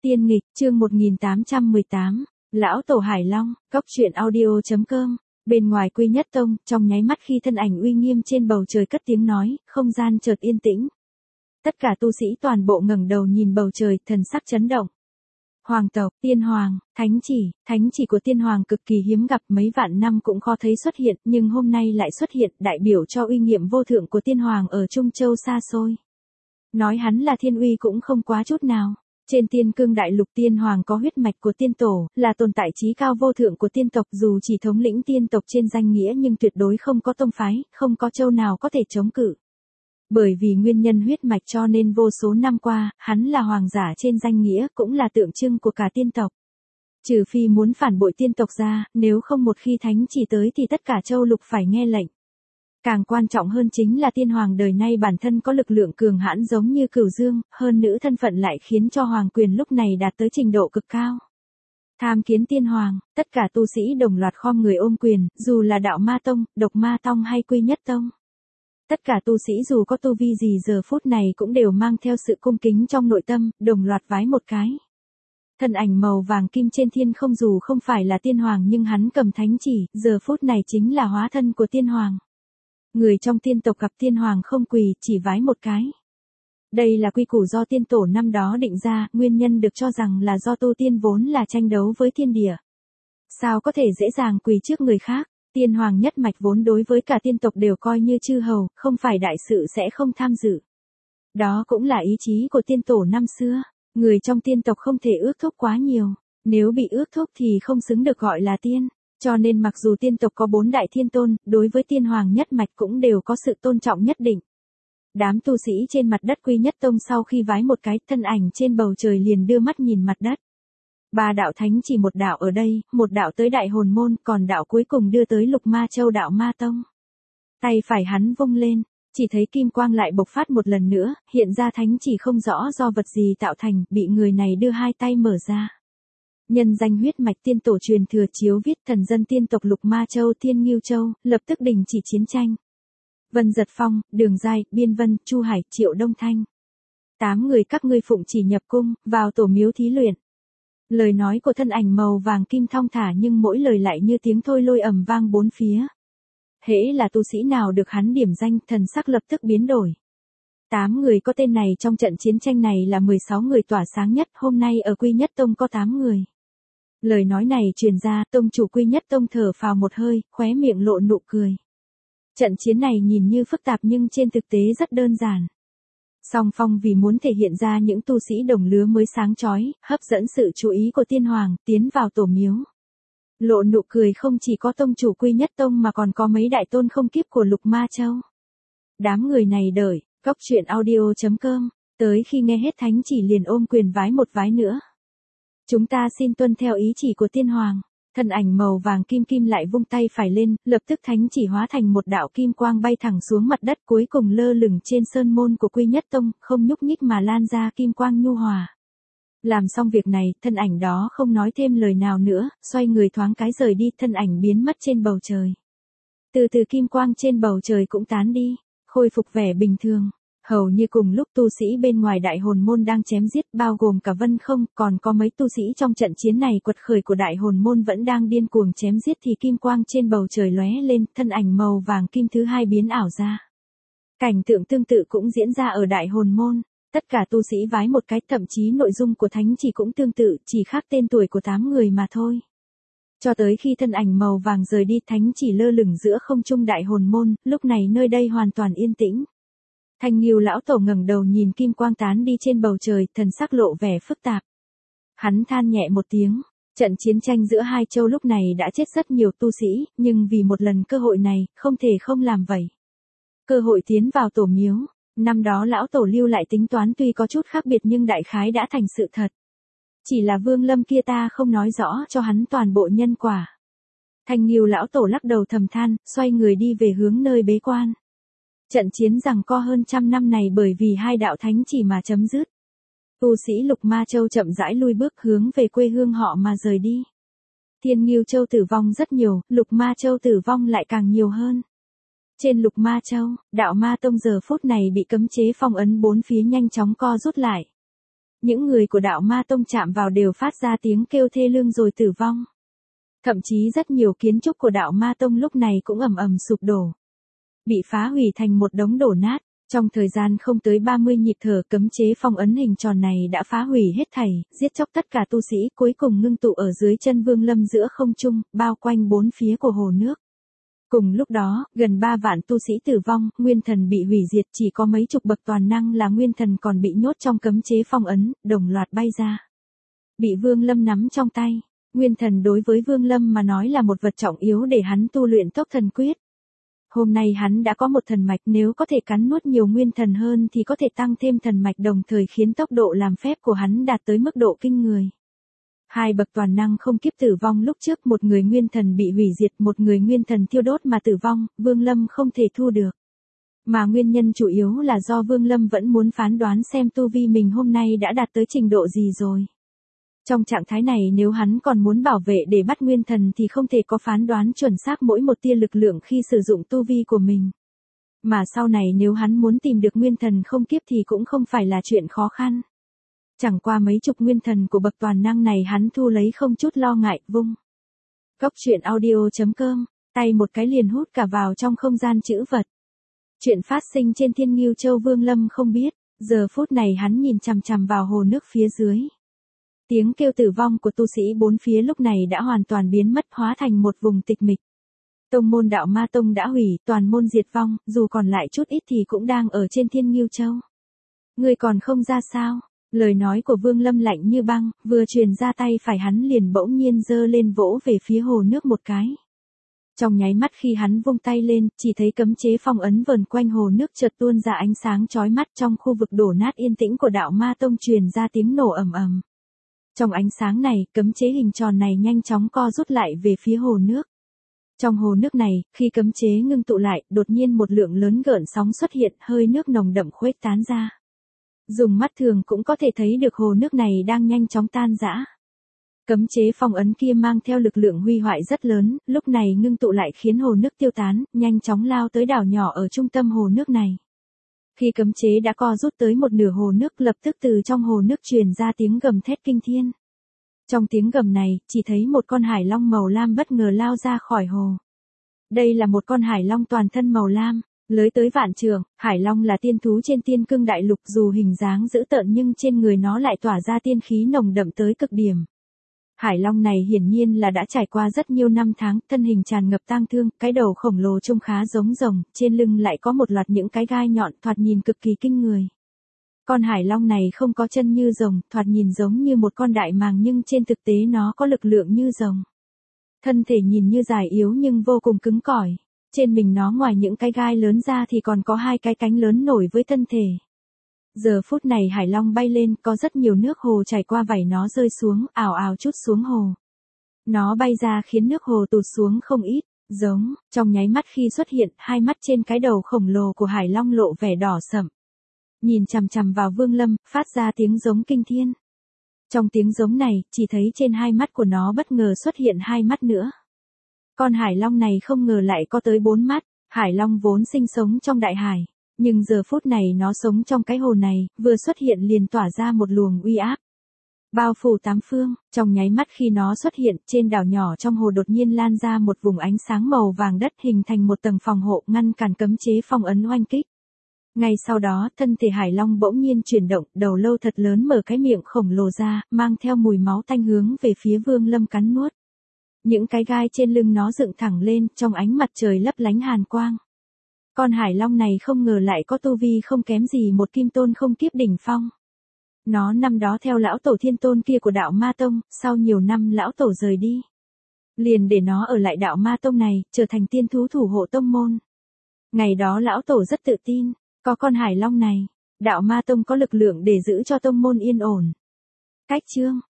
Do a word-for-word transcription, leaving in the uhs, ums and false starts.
Tiên nghịch, chương một nghìn tám trăm mười tám, Lão Tổ Hải Long, cốc truyện audio.com. Bên ngoài Quy Nhất Tông, trong nháy mắt khi thân ảnh uy nghiêm trên bầu trời cất tiếng nói, không gian chợt yên tĩnh. Tất cả tu sĩ toàn bộ ngẩng đầu nhìn bầu trời, thần sắc chấn động. Hoàng tộc, tiên hoàng, thánh chỉ, thánh chỉ của tiên hoàng cực kỳ hiếm gặp, mấy vạn năm cũng khó thấy xuất hiện, nhưng hôm nay lại xuất hiện, đại biểu cho uy nghiêm vô thượng của tiên hoàng ở Trung Châu xa xôi. Nói hắn là thiên uy cũng không quá chút nào. Trên Tiên Cương Đại Lục, tiên hoàng có huyết mạch của tiên tổ, là tồn tại chí cao vô thượng của tiên tộc, dù chỉ thống lĩnh tiên tộc trên danh nghĩa nhưng tuyệt đối không có tông phái, không có châu nào có thể chống cự. Bởi vì nguyên nhân huyết mạch cho nên vô số năm qua, hắn là hoàng giả trên danh nghĩa, cũng là tượng trưng của cả tiên tộc. Trừ phi muốn phản bội tiên tộc ra, nếu không một khi thánh chỉ tới thì tất cả châu lục phải nghe lệnh. Càng quan trọng hơn chính là tiên hoàng đời nay bản thân có lực lượng cường hãn giống như Cửu Dương, hơn nữa thân phận lại khiến cho hoàng quyền lúc này đạt tới trình độ cực cao. Tham kiến tiên hoàng, tất cả tu sĩ đồng loạt khom người ôm quyền, dù là đạo ma tông, độc ma tông hay Quy Nhất Tông. Tất cả tu sĩ dù có tu vi gì giờ phút này cũng đều mang theo sự cung kính trong nội tâm, đồng loạt vái một cái. Thân ảnh màu vàng kim trên thiên không dù không phải là tiên hoàng nhưng hắn cầm thánh chỉ, giờ phút này chính là hóa thân của tiên hoàng. Người trong tiên tộc gặp tiên hoàng không quỳ, chỉ vái một cái. Đây là quy củ do tiên tổ năm đó định ra, nguyên nhân được cho rằng là do tu tiên vốn là tranh đấu với thiên địa. Sao có thể dễ dàng quỳ trước người khác, tiên hoàng nhất mạch vốn đối với cả tiên tộc đều coi như chư hầu, không phải đại sự sẽ không tham dự. Đó cũng là ý chí của tiên tổ năm xưa, người trong tiên tộc không thể ước thúc quá nhiều, nếu bị ước thúc thì không xứng được gọi là tiên. Cho nên mặc dù tiên tộc có bốn đại thiên tôn, đối với tiên hoàng nhất mạch cũng đều có sự tôn trọng nhất định. Đám tu sĩ trên mặt đất Quy Nhất Tông sau khi vái một cái, thân ảnh trên bầu trời liền đưa mắt nhìn mặt đất. Ba đạo thánh chỉ, một đạo ở đây, một đạo tới Đại Hồn Môn, còn đạo cuối cùng đưa tới Lục Ma Châu đạo Ma Tông. Tay phải hắn vung lên, chỉ thấy kim quang lại bộc phát một lần nữa, hiện ra thánh chỉ không rõ do vật gì tạo thành, bị người này đưa hai tay mở ra. Nhân danh huyết mạch tiên tổ truyền thừa chiếu viết thần dân tiên tộc Lục Ma Châu Thiên Ngưu Châu, lập tức đình chỉ chiến tranh. Vân Giật Phong, Đường Giai, Biên Vân, Chu Hải, Triệu Đông Thanh. Tám người các ngươi phụng chỉ nhập cung, vào tổ miếu thí luyện. Lời nói của thân ảnh màu vàng kim thong thả nhưng mỗi lời lại như tiếng thôi lôi ầm vang bốn phía. Hễ là tu sĩ nào được hắn điểm danh, thần sắc lập tức biến đổi. Tám người có tên này trong trận chiến tranh này là mười sáu người tỏa sáng nhất, hôm nay ở Quy Nhất Tông có tám người. Lời nói này truyền ra, tông chủ Quy Nhất Tông thở phào một hơi, khóe miệng lộ nụ cười. Trận chiến này nhìn như phức tạp nhưng trên thực tế rất đơn giản. Song Phong vì muốn thể hiện ra những tu sĩ đồng lứa mới sáng chói, hấp dẫn sự chú ý của tiên hoàng, tiến vào tổ miếu. Lộ nụ cười không chỉ có tông chủ Quy Nhất Tông mà còn có mấy đại tôn không kiếp của Lục Ma Châu. Đám người này đợi, cốc truyện audio.com, tới khi nghe hết thánh chỉ liền ôm quyền vái một vái nữa. Chúng ta xin tuân theo ý chỉ của tiên hoàng. Thân ảnh màu vàng kim kim lại vung tay phải lên, lập tức thánh chỉ hóa thành một đạo kim quang bay thẳng xuống mặt đất, cuối cùng lơ lửng trên sơn môn của Quy Nhất Tông, không nhúc nhích mà lan ra kim quang nhu hòa. Làm xong việc này, thân ảnh đó không nói thêm lời nào nữa, xoay người thoáng cái rời đi, thân ảnh biến mất trên bầu trời. Từ từ kim quang trên bầu trời cũng tán đi, khôi phục vẻ bình thường. Hầu như cùng lúc tu sĩ bên ngoài Đại Hồn Môn đang chém giết, bao gồm cả Vân Không, còn có mấy tu sĩ trong trận chiến này quật khởi của Đại Hồn Môn vẫn đang điên cuồng chém giết thì kim quang trên bầu trời lóe lên, thân ảnh màu vàng kim thứ hai biến ảo ra. Cảnh tượng tương tự cũng diễn ra ở Đại Hồn Môn, tất cả tu sĩ vái một cái, thậm chí nội dung của thánh chỉ cũng tương tự, chỉ khác tên tuổi của tám người mà thôi. Cho tới khi thân ảnh màu vàng rời đi, thánh chỉ lơ lửng giữa không trung Đại Hồn Môn, lúc này nơi đây hoàn toàn yên tĩnh. Thanh Ngưu lão tổ ngẩng đầu nhìn kim quang tán đi trên bầu trời, thần sắc lộ vẻ phức tạp. Hắn than nhẹ một tiếng, trận chiến tranh giữa hai châu lúc này đã chết rất nhiều tu sĩ, nhưng vì một lần cơ hội này, không thể không làm vậy. Cơ hội tiến vào tổ miếu, năm đó lão tổ lưu lại tính toán tuy có chút khác biệt nhưng đại khái đã thành sự thật. Chỉ là Vương Lâm kia ta không nói rõ cho hắn toàn bộ nhân quả. Thanh Ngưu lão tổ lắc đầu thầm than, xoay người đi về hướng nơi bế quan. Trận chiến giằng co hơn trăm năm này bởi vì hai đạo thánh chỉ mà chấm dứt. Tu sĩ Lục Ma Châu chậm rãi lui bước hướng về quê hương họ mà rời đi. Thiên Ngưu Châu tử vong rất nhiều, Lục Ma Châu tử vong lại càng nhiều hơn. Trên Lục Ma Châu, đạo Ma Tông giờ phút này bị cấm chế phong ấn bốn phía nhanh chóng co rút lại. những người của đạo ma tông chạm vào đều phát ra tiếng kêu thê lương rồi tử vong. Thậm chí rất nhiều kiến trúc của đạo ma tông lúc này cũng ầm ầm sụp đổ, bị phá hủy thành một đống đổ nát. Trong thời gian không tới ba mươi nhịp thở, cấm chế phong ấn hình tròn này đã phá hủy hết thảy, giết chóc tất cả tu sĩ, cuối cùng ngưng tụ ở dưới chân Vương Lâm giữa không trung, bao quanh bốn phía của hồ nước. Cùng lúc đó, gần ba vạn tu sĩ tử vong, nguyên thần bị hủy diệt, chỉ có mấy chục bậc toàn năng là nguyên thần còn bị nhốt trong cấm chế phong ấn, đồng loạt bay ra. Bị Vương Lâm nắm trong tay. Nguyên thần đối với Vương Lâm mà nói là một vật trọng yếu để hắn tu luyện tốc thần quyết. Hôm nay hắn đã có một thần mạch, nếu có thể cắn nuốt nhiều nguyên thần hơn thì có thể tăng thêm thần mạch, đồng thời khiến tốc độ làm phép của hắn đạt tới mức độ kinh người. Hai bậc toàn năng không kiếp tử vong lúc trước, một người nguyên thần bị hủy diệt, một người nguyên thần thiêu đốt mà tử vong, Vương Lâm không thể thu được. Mà nguyên nhân chủ yếu là do Vương Lâm vẫn muốn phán đoán xem tu vi mình hôm nay đã đạt tới trình độ gì rồi. Trong trạng thái này nếu hắn còn muốn bảo vệ để bắt nguyên thần thì không thể có phán đoán chuẩn xác mỗi một tia lực lượng khi sử dụng tu vi của mình. Mà sau này nếu hắn muốn tìm được nguyên thần không kiếp thì cũng không phải là chuyện khó khăn. Chẳng qua mấy chục nguyên thần của bậc toàn năng này hắn thu lấy không chút lo ngại, vung. Cốc truyện audio chấm com, tay một cái liền hút cả vào trong không gian chữ vật. Chuyện phát sinh trên Thiên Ngưu Châu Vương Lâm không biết, giờ phút này hắn nhìn chằm chằm vào hồ nước phía dưới. Tiếng kêu tử vong của tu sĩ bốn phía lúc này đã hoàn toàn biến mất, hóa thành một vùng tịch mịch. Tông môn đạo ma tông đã hủy, toàn môn diệt vong, dù còn lại chút ít thì cũng đang ở trên Thiên Ngưu Châu. Ngươi còn không ra sao? Lời nói của Vương Lâm lạnh như băng, vừa truyền ra tay phải hắn liền bỗng nhiên giơ lên vỗ về phía hồ nước một cái. Trong nháy mắt khi hắn vung tay lên, chỉ thấy cấm chế phong ấn vờn quanh hồ nước chợt tuôn ra ánh sáng chói mắt, trong khu vực đổ nát yên tĩnh của đạo ma tông truyền ra tiếng nổ ầm ầm. Trong ánh sáng này, cấm chế hình tròn này nhanh chóng co rút lại về phía hồ nước. Trong hồ nước này, khi cấm chế ngưng tụ lại, đột nhiên một lượng lớn gợn sóng xuất hiện, hơi nước nồng đậm khuếch tán ra. Dùng mắt thường cũng có thể thấy được hồ nước này đang nhanh chóng tan rã. Cấm chế phong ấn kia mang theo lực lượng hủy hoại rất lớn, lúc này ngưng tụ lại khiến hồ nước tiêu tán, nhanh chóng lao tới đảo nhỏ ở trung tâm hồ nước này. Khi cấm chế đã co rút tới một nửa hồ nước, lập tức từ trong hồ nước truyền ra tiếng gầm thét kinh thiên. Trong tiếng gầm này, chỉ thấy một con hải long màu lam bất ngờ lao ra khỏi hồ. Đây là một con hải long toàn thân màu lam, lưới tới vạn trượng. Hải long là tiên thú trên Tiên Cương Đại Lục, dù hình dáng dữ tợn nhưng trên người nó lại tỏa ra tiên khí nồng đậm tới cực điểm. Hải long này hiển nhiên là đã trải qua rất nhiều năm tháng, thân hình tràn ngập tang thương, cái đầu khổng lồ trông khá giống rồng, trên lưng lại có một loạt những cái gai nhọn, thoạt nhìn cực kỳ kinh người. Con hải long này không có chân như rồng, thoạt nhìn giống như một con đại màng nhưng trên thực tế nó có lực lượng như rồng. Thân thể nhìn như dài yếu nhưng vô cùng cứng cỏi. Trên mình nó ngoài những cái gai lớn ra thì còn có hai cái cánh lớn nổi với thân thể. Giờ phút này hải long bay lên, có rất nhiều nước hồ chảy qua vảy nó rơi xuống, ào ào trút xuống hồ. Nó bay ra khiến nước hồ tụt xuống không ít, giống, trong nháy mắt khi xuất hiện, hai mắt trên cái đầu khổng lồ của hải long lộ vẻ đỏ sậm. Nhìn chằm chằm vào Vương Lâm, phát ra tiếng giống kinh thiên. Trong tiếng giống này, chỉ thấy trên hai mắt của nó bất ngờ xuất hiện hai mắt nữa. Con hải long này không ngờ lại có tới bốn mắt. Hải long vốn sinh sống trong đại hải, nhưng giờ phút này nó sống trong cái hồ này, vừa xuất hiện liền tỏa ra một luồng uy áp. Bao phủ tám phương, trong nháy mắt khi nó xuất hiện, trên đảo nhỏ trong hồ đột nhiên lan ra một vùng ánh sáng màu vàng đất hình thành một tầng phòng hộ ngăn cản cấm chế phong ấn oanh kích. Ngay sau đó, thân thể hải long bỗng nhiên chuyển động, đầu lâu thật lớn mở cái miệng khổng lồ ra, mang theo mùi máu tanh hướng về phía Vương Lâm cắn nuốt. Những cái gai trên lưng nó dựng thẳng lên, trong ánh mặt trời lấp lánh hàn quang. Con hải long này không ngờ lại có tu vi không kém gì một kim tôn không kiếp đỉnh phong. Nó năm đó theo lão tổ thiên tôn kia của đạo ma tông, sau nhiều năm lão tổ rời đi. Liền để nó ở lại đạo ma tông này, trở thành tiên thú thủ hộ tông môn. Ngày đó lão tổ rất tự tin, có con hải long này, đạo ma tông có lực lượng để giữ cho tông môn yên ổn. Cách chương